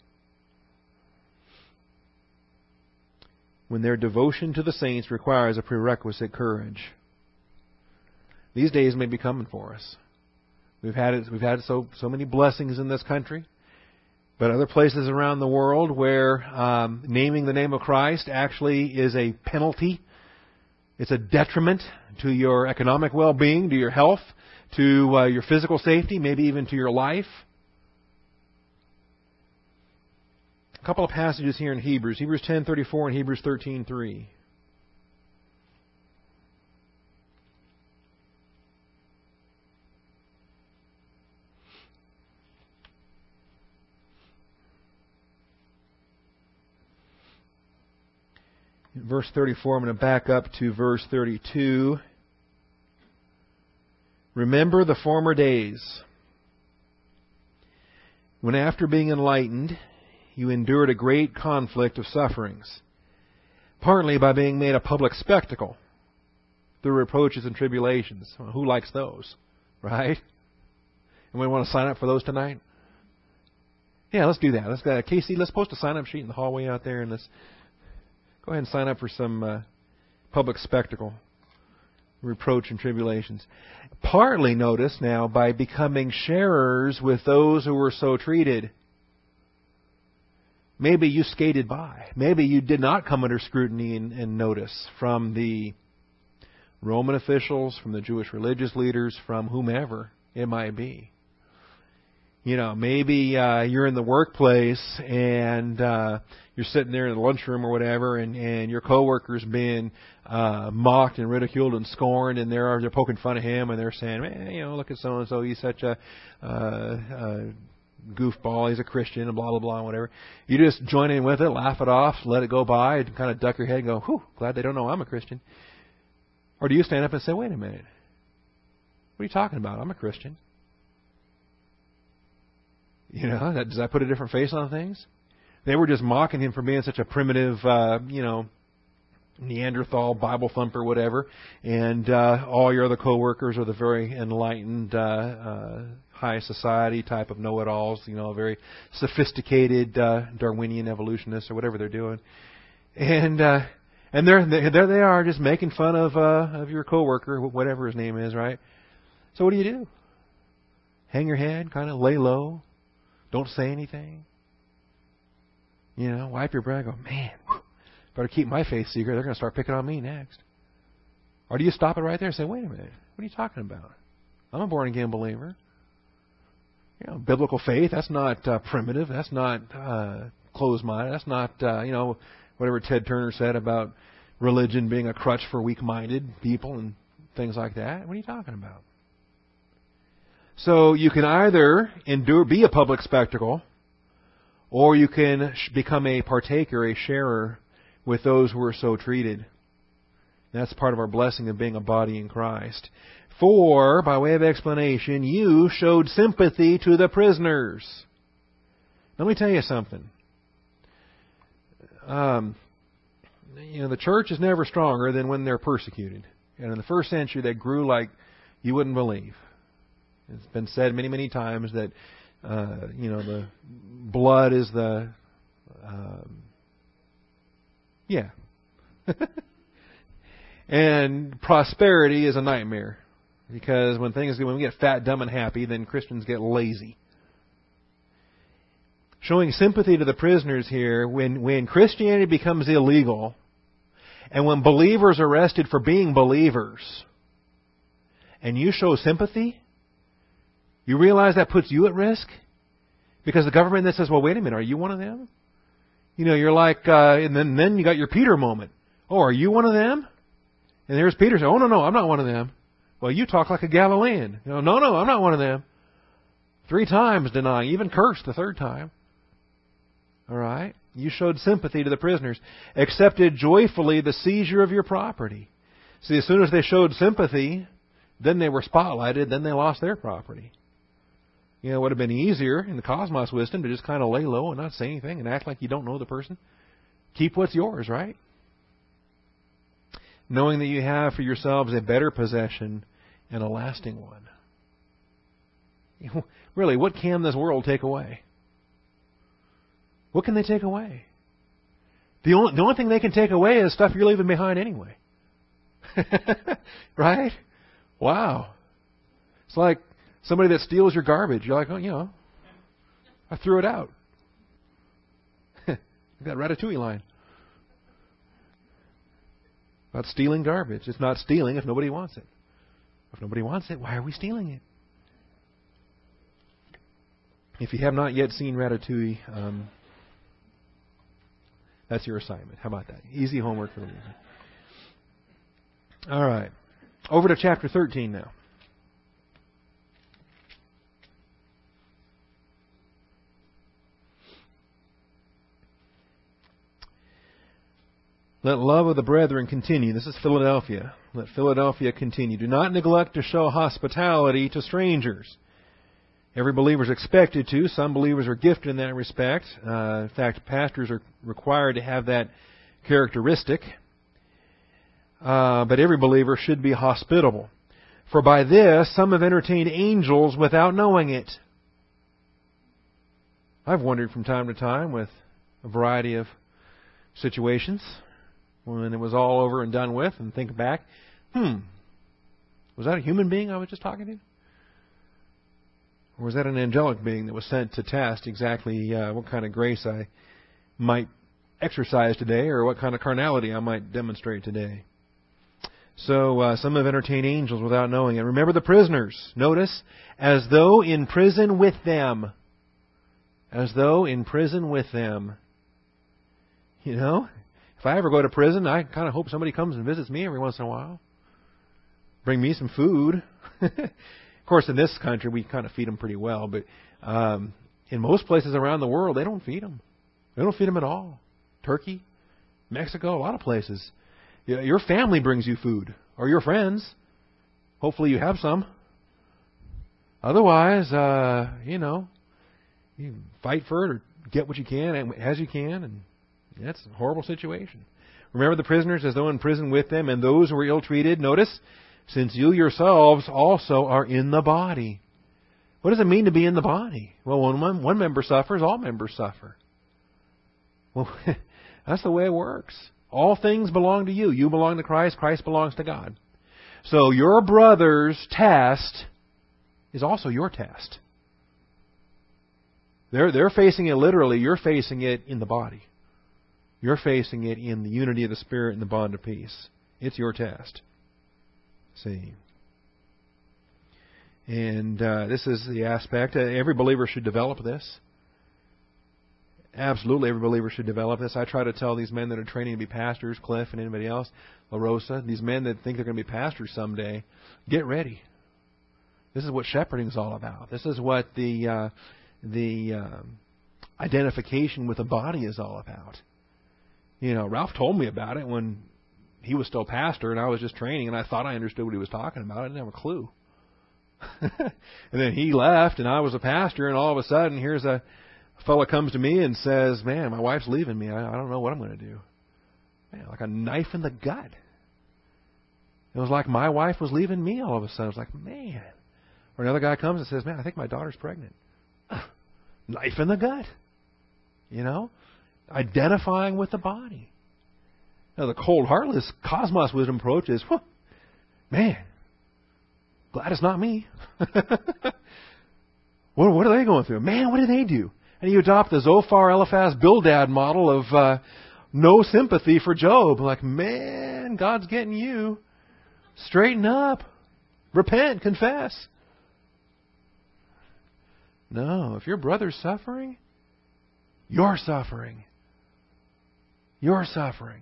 When their devotion to the saints requires a prerequisite courage. These days may be coming for us. We've had it, we've had so so many blessings in this country, but other places around the world where um, naming the name of Christ actually is a penalty. It's a detriment to your economic well-being, to your health, to uh, your physical safety, maybe even to your life. A couple of passages here in Hebrews, Hebrews ten thirty-four and Hebrews thirteen three. Verse thirty-four, I'm going to back up to verse thirty-two. Remember the former days, when after being enlightened, you endured a great conflict of sufferings, partly by being made a public spectacle through reproaches and tribulations. Well, who likes those, right? And we want to sign up for those tonight? Yeah, let's do that. Let's go. Casey, let's post a sign-up sheet in the hallway out there, and let's go ahead and sign up for some uh, public spectacle, reproach and tribulations. Partly, notice now, by becoming sharers with those who were so treated. Maybe you skated by. Maybe you did not come under scrutiny and, and notice from the Roman officials, from the Jewish religious leaders, from whomever it might be. You know, maybe uh, you're in the workplace and uh, you're sitting there in the lunchroom or whatever, and, and your coworker's being uh, mocked and ridiculed and scorned, and they're they're poking fun of him, and they're saying, "Man, you know, look at so and so, he's such a uh, uh, goofball, he's a Christian," and blah blah blah, and whatever. You just join in with it, laugh it off, let it go by, and kind of duck your head and go, "Whew, glad they don't know I'm a Christian." Or do you stand up and say, "Wait a minute, what are you talking about? I'm a Christian." You know, that, does that put a different face on things? They were just mocking him for being such a primitive, uh, you know, Neanderthal, Bible thumper, whatever. And uh, all your other coworkers are the very enlightened, uh, uh, high society type of know-it-alls, you know, very sophisticated uh, Darwinian evolutionists or whatever they're doing. And uh, and there there they are, just making fun of uh, of your coworker, whatever his name is, right? So what do you do? Hang your head, kind of lay low. Don't say anything. You know, wipe your brow and go, "Man, better keep my faith secret. They're going to start picking on me next." Or do you stop it right there and say, "Wait a minute, what are you talking about? I'm a born-again believer. You know, biblical faith, that's not uh, primitive. That's not uh, closed-minded. That's not, uh, you know, whatever Ted Turner said about religion being a crutch for weak-minded people and things like that. What are you talking about?" So you can either endure, be a public spectacle, or you can sh- become a partaker, a sharer with those who are so treated. That's part of our blessing of being a body in Christ. For, by way of explanation, you showed sympathy to the prisoners. Let me tell you something. Um, you know, the church is never stronger than when they're persecuted. And in the first century, they grew like you wouldn't believe. It's been said many, many times that, uh, you know, the blood is the, um, yeah. And prosperity is a nightmare. Because when things, when we get fat, dumb, and happy, then Christians get lazy. Showing sympathy to the prisoners here, when, when Christianity becomes illegal, and when believers are arrested for being believers, and you show sympathy, you realize that puts you at risk? Because the government then says, "Well, wait a minute, are you one of them?" You know, you're like, uh, and then, then you got your Peter moment. "Oh, are you one of them?" And there's Peter saying, "Oh, no, no, I'm not one of them." "Well, you talk like a Galilean." You know, "No, no, I'm not one of them." Three times denying, even cursed the third time. All right? You showed sympathy to the prisoners. Accepted joyfully the seizure of your property. See, as soon as they showed sympathy, then they were spotlighted, then they lost their property. You know, it would have been easier in the cosmos wisdom to just kind of lay low and not say anything and act like you don't know the person. Keep what's yours, right? Knowing that you have for yourselves a better possession and a lasting one. You know, Really, what can this world take away? What can they take away? The only, the only thing they can take away is stuff you're leaving behind anyway. Right? Wow. It's like somebody that steals your garbage. You're like, oh, you know, I threw it out. That Ratatouille line. About stealing garbage. It's not stealing if nobody wants it. If nobody wants it, why are we stealing it? If you have not yet seen Ratatouille, um, that's your assignment. How about that? Easy homework for the week. All right. Over to chapter thirteen now. Let love of the brethren continue. This is Philadelphia. Let Philadelphia continue. Do not neglect to show hospitality to strangers. Every believer is expected to. Some believers are gifted in that respect. Uh, in fact, pastors are required to have that characteristic. Uh, but every believer should be hospitable. For by this some have entertained angels without knowing it. I've wondered from time to time with a variety of situations when it was all over and done with, and think back, hmm, was that a human being I was just talking to? Or was that an angelic being that was sent to test exactly uh, what kind of grace I might exercise today, or what kind of carnality I might demonstrate today? So uh, some have entertained angels without knowing it. Remember the prisoners. Notice, as though in prison with them. As though in prison with them. You know, if I ever go to prison, I kind of hope somebody comes and visits me every once in a while. Bring me some food. Of course, in this country, we kind of feed them pretty well. But um, in most places around the world, they don't feed them. They don't feed them at all. Turkey, Mexico, a lot of places. Your family brings you food, or your friends. Hopefully you have some. Otherwise, uh, you know, you fight for it or get what you can as you can, and that's a horrible situation. Remember the prisoners as though in prison with them, and those who were ill-treated. Notice, since you yourselves also are in the body. What does it mean to be in the body? Well, when one, one member suffers, all members suffer. Well, that's the way it works. All things belong to you. You belong to Christ. Christ belongs to God. So your brother's test is also your test. They're, they're facing it literally. You're facing it in the body. You're facing it in the unity of the Spirit and the bond of peace. It's your test. See. And uh, this is the aspect. Uh, every believer should develop this. Absolutely, every believer should develop this. I try to tell these men that are training to be pastors, Cliff and anybody else, La Rosa, these men that think they're going to be pastors someday, get ready. This is what shepherding is all about. This is what the uh, the um, identification with the body is all about. You know, Ralph told me about it when he was still pastor and I was just training, and I thought I understood what he was talking about. I didn't have a clue. And then he left, and I was a pastor, and all of a sudden, here's a fellow comes to me and says, man, my wife's leaving me. I, I don't know what I'm going to do. Man, like a knife in the gut. It was like my wife was leaving me all of a sudden. I was like, man. Or another guy comes and says, man, I think my daughter's pregnant. Knife in the gut. You know? Identifying with the body. Now, the cold, heartless cosmos wisdom approach is, whew, man, glad it's not me. what, what are they going through? Man, what did they do? And you adopt the Zophar, Eliphaz, Bildad model of uh, no sympathy for Job. Like, man, God's getting you. Straighten up. Repent. Confess. No, if your brother's suffering, you're suffering. You're suffering.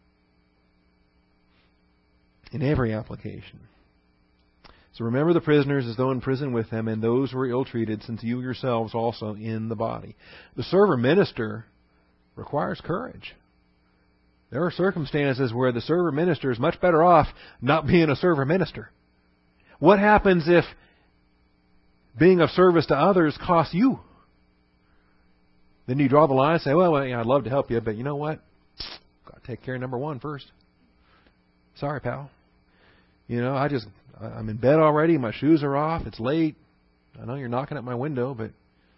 In every application. So remember the prisoners as though in prison with them, and those who are ill-treated, since you yourselves also in the body. The server minister requires courage. There are circumstances where the server minister is much better off not being a server minister. What happens if being of service to others costs you? Then you draw the line and say, well, well yeah, I'd love to help you, but you know what? Got to take care of number one first. Sorry, pal. You know, I just, I'm in bed already. My shoes are off. It's late. I know you're knocking at my window, but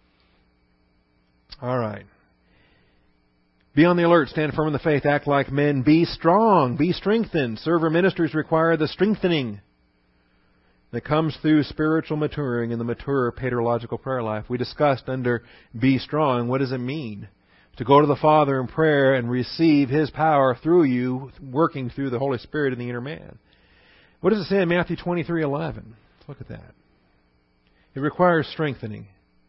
all right. Be on the alert, stand firm in the faith, act like men, be strong, be strengthened. Server ministers require the strengthening that comes through spiritual maturing in the mature paterological prayer life. We discussed under be strong, what does it mean? To go to the Father in prayer and receive His power through you, working through the Holy Spirit in the inner man. What does it say in Matthew twenty-three eleven? Let's look at that. It requires strengthening.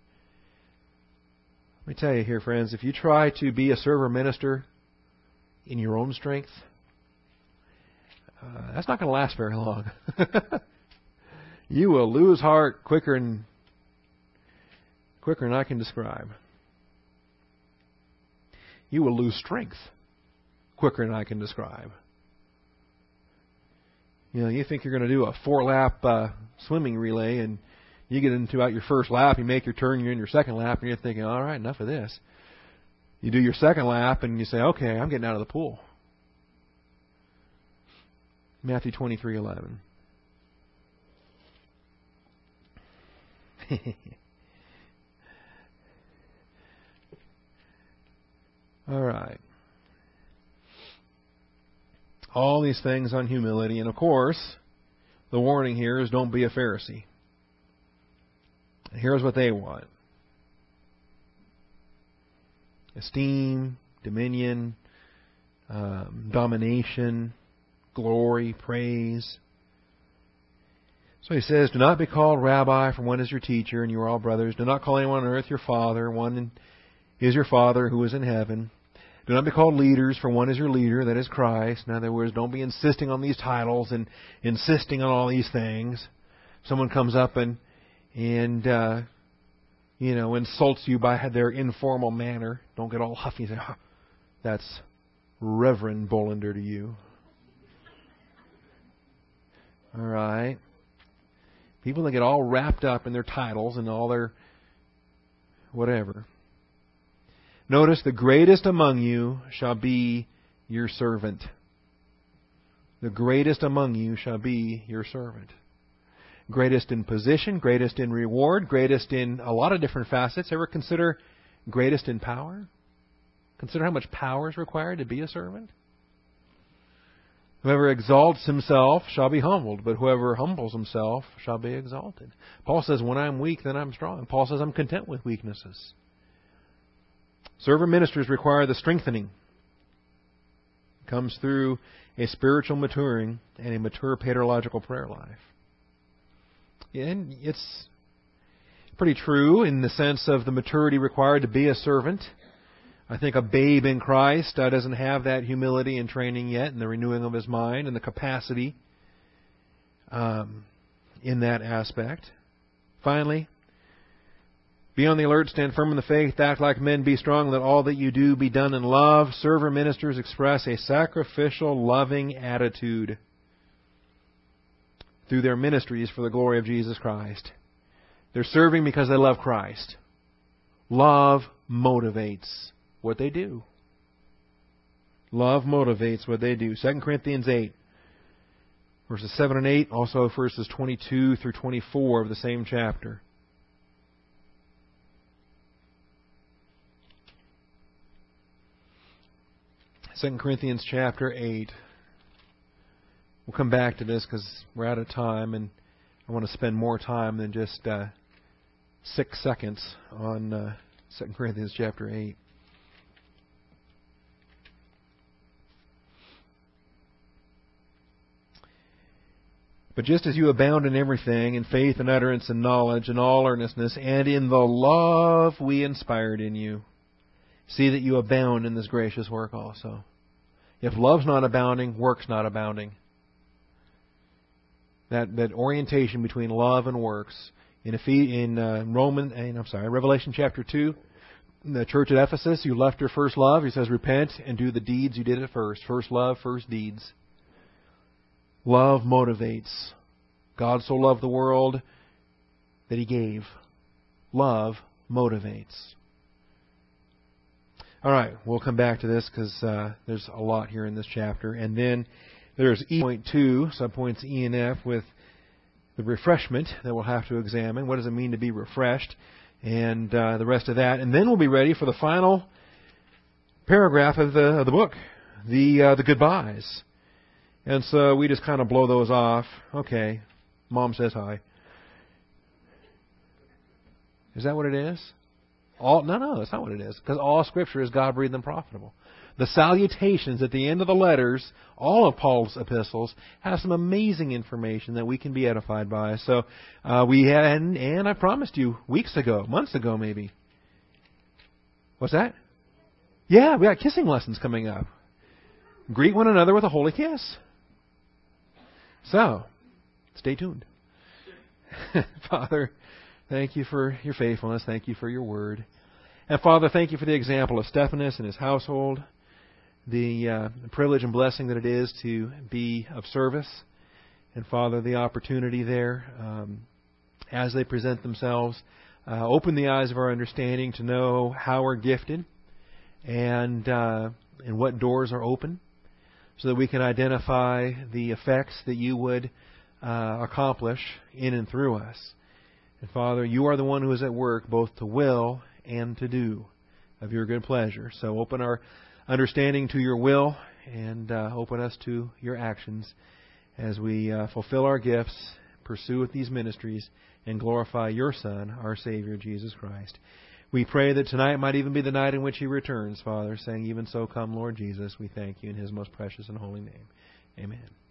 Let me tell you here, friends, if you try to be a server minister in your own strength, uh, that's not going to last very long. You will lose heart quicker than quicker than I can describe. You will lose strength quicker than I can describe. You know, you think you're going to do a four-lap uh, swimming relay, and you get into out your first lap, you make your turn, you're in your second lap, and you're thinking, all right, enough of this. You do your second lap, and you say, okay, I'm getting out of the pool. Matthew twenty-three eleven. All right. All these things on humility. And of course, the warning here is don't be a Pharisee. And here's what they want. Esteem, dominion, um, domination, glory, praise. So he says, do not be called rabbi, for one is your teacher, and you are all brothers. Do not call anyone on earth your father, one is your Father who is in heaven. Do not be called leaders, for one is your leader, that is Christ. In other words, don't be insisting on these titles and insisting on all these things. Someone comes up and, and uh, you know, insults you by their informal manner. Don't get all huffy and say, oh, that's Reverend Bolander to you. All right. People that get all wrapped up in their titles and all their whatever. Notice, the greatest among you shall be your servant. The greatest among you shall be your servant. Greatest in position, greatest in reward, greatest in a lot of different facets. Ever consider greatest in power? Consider how much power is required to be a servant. Whoever exalts himself shall be humbled, but whoever humbles himself shall be exalted. Paul says, when I'm weak, then I'm strong. Paul says, I'm content with weaknesses. Server ministers require the strengthening. It comes through a spiritual maturing and a mature paterological prayer life. And it's pretty true in the sense of the maturity required to be a servant. I think a babe in Christ uh, doesn't have that humility and training yet, and the renewing of his mind and the capacity um, in that aspect. Finally, be on the alert, stand firm in the faith, act like men, be strong, let all that you do be done in love. Server ministers express a sacrificial, loving attitude through their ministries for the glory of Jesus Christ. They're serving because they love Christ. Love motivates what they do. Love motivates what they do. Second Corinthians eight, verses seven and eight, also verses twenty-two through twenty-four of the same chapter. Second Corinthians chapter eight. We'll come back to this because we're out of time, and I want to spend more time than just uh, six seconds on uh, Second Corinthians chapter eight. But just as you abound in everything, in faith and utterance and knowledge and all earnestness, and in the love we inspired in you, see that you abound in this gracious work also. If love's not abounding, work's not abounding. That that orientation between love and works in in uh, Roman, and I'm sorry, Revelation chapter two, in the church at Ephesus, you left your first love. He says, repent and do the deeds you did at first. First love, first deeds. Love motivates. God so loved the world that He gave. Love motivates. All right, we'll come back to this because uh, there's a lot here in this chapter. And then there's E point two, subpoints E and F, with the refreshment that we'll have to examine. What does it mean to be refreshed? And uh, the rest of that. And then we'll be ready for the final paragraph of the of the book, the uh, the goodbyes. And so we just kind of blow those off. Okay, Mom says hi. Is that what it is? All no, no, that's not what it is. Because all Scripture is God-breathed and profitable. The salutations at the end of the letters, all of Paul's epistles, have some amazing information that we can be edified by. So uh, we had, and, and I promised you weeks ago, months ago maybe. What's that? Yeah, we got kissing lessons coming up. Greet one another with a holy kiss. So, stay tuned. Father, thank you for your faithfulness. Thank you for your word. And Father, thank you for the example of Stephanus and his household, the uh, privilege and blessing that it is to be of service. And Father, the opportunity there um, as they present themselves, uh, open the eyes of our understanding to know how we're gifted and, uh, and what doors are open, so that we can identify the effects that you would uh, accomplish in and through us. And Father, you are the one who is at work both to will and to do of your good pleasure. So open our understanding to your will and uh, open us to your actions as we uh, fulfill our gifts, pursue with these ministries, and glorify your Son, our Savior, Jesus Christ. We pray that tonight might even be the night in which He returns, Father, saying, even so come, Lord Jesus. We thank you in His most precious and holy name. Amen.